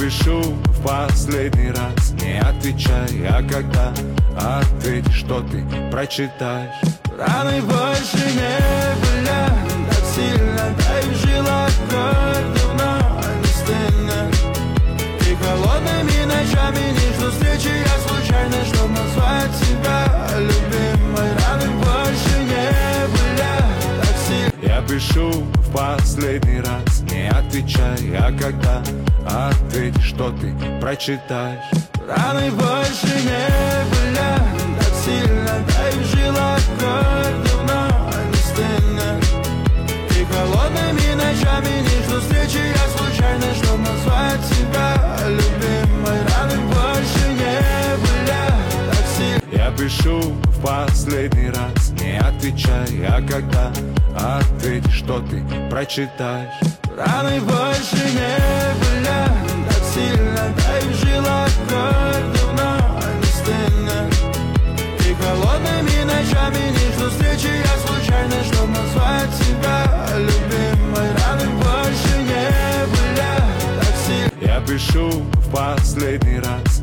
пишу в последний раз. Не отвечай, а когда ответишь, что ты прочитаешь. Раны больше не болят так сильно, да и жила кровь давно не стынет. И холодными ночами не жду встречи я случайно, чтоб назвать тебя любимой. Раны больше не болят так сильно. Я пишу в последний раз. Не отвечай, а когда ответишь, что ты прочитаешь. Раны больше не болят так сильно, да и жила кровь давно не стынет. И холодными ночами не жду встречи я случайно, чтоб назвать тебя любимой. Раны больше не болят так сильно. Я пишу в последний раз. Не отвечай, а когда ответишь, что ты прочитаешь. Раны больше не болят так сильно, да и жила кровь давно не стынет. И холодными ночами не жду встречи я случайно, чтоб назвать тебя любимой. Раны больше не болят так сильно. Я пишу в последний раз.